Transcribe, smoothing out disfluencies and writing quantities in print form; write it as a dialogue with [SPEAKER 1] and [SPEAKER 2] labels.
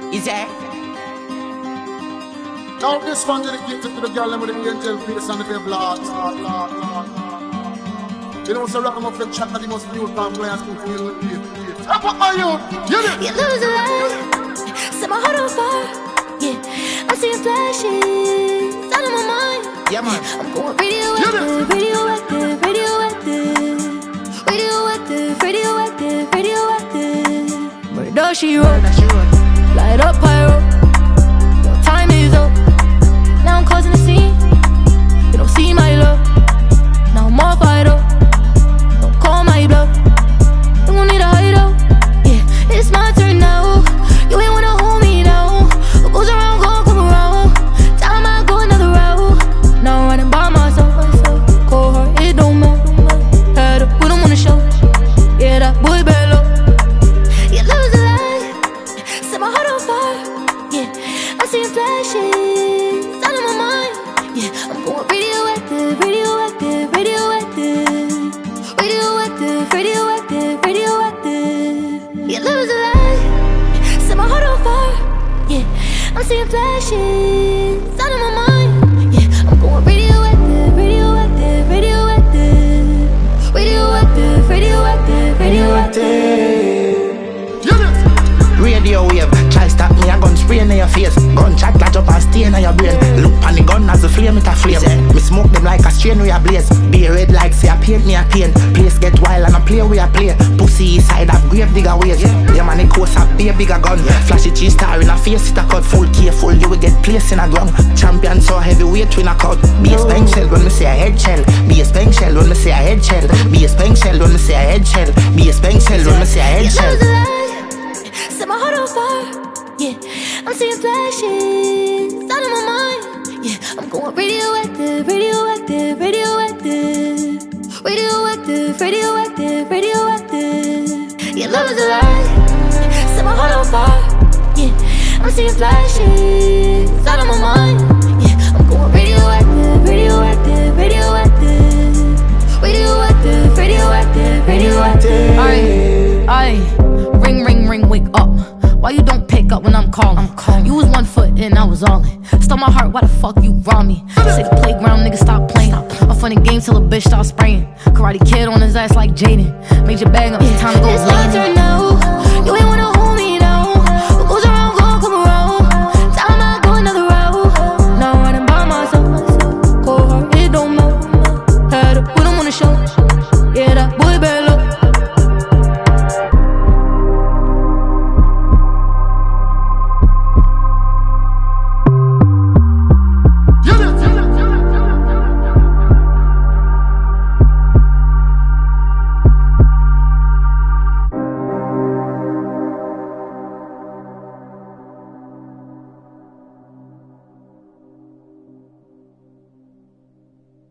[SPEAKER 1] Is that?
[SPEAKER 2] Now this one dedicated to the girl with the angel face and the devil heart. You know, so ragamuffin chat that he must be from players to feel with you. Up up my youth, you
[SPEAKER 3] lose a light, set my heart on fire. Yeah, I'm seeing flashes out of my mind.
[SPEAKER 1] Yeah, man.
[SPEAKER 3] I'm going radioactive, radioactive, radioactive, radioactive, radioactive, radioactive. Murder she wrote, light up pyro. Your time is up. Now I'm causing a scene. You don't see my love. Now I'm all fired up. Don't call my bluff. You gon' need a hideout. Yeah, it's my turn now. You ain't wanna hold me down. What goes around, gon' come around. Time I go another route. Now I'm running by myself. Cold heart, it don't melt. Had up, put 'em on the show. Yeah, that boy bellow. Yeah, love's a lie. Set my heart on fire. Yeah, I'm seeing flashes out of my mind. Yeah, I'm going radioactive, radioactive, radioactive, radioactive, radioactive, radioactive. Yeah, love's a lie. Set my heart on fire. Yeah, I'm seeing flashes out of my mind. Yeah, I'm going radioactive, radioactive, radioactive, radioactive, radioactive, radioactive.
[SPEAKER 1] Radio wave, try stop me, a gun spray in your face. Gun chat latch up and stay in your brain. Look on the gun as a flame, it a flame. Me smoke them like a strain we a blaze. Be red like say I paint me a paint. Place get wild and I play we a play. Pussy side of grave digger ways. Yeah man, it coast up be a bigger gun. Flashy cheese star in a face, it a cut full careful. You will get placed in a ground. Champion so heavyweight win a cut. Be a spank shell when me say a head shell. Be a spank shell when me say a head shell. Be a spank shell when me say a head shell. Be a spank shell when me say a head shell.
[SPEAKER 3] Set my heart on fire. Yeah, I'm seeing flashes out of my mind. Yeah, I'm going radioactive, radioactive, radioactive, radioactive, radioactive, radioactive. Yeah, love is a lie. Set my heart on fire. Yeah, I'm seeing flashes out of my mind. Yeah, I'm going radioactive, radioactive, radioactive, radioactive, radioactive, radioactive. Alright, ring, ring, ring, wake up. Why you don't pick up when I'm calling? You was 1 foot and I was all in. Stole my heart, why the fuck you rob me? Say the playground, nigga, stop playing. A funny game till a bitch start spraying. Karate kid on his ass like Jaden. Made your bag up, it's time to go. It's my turn now.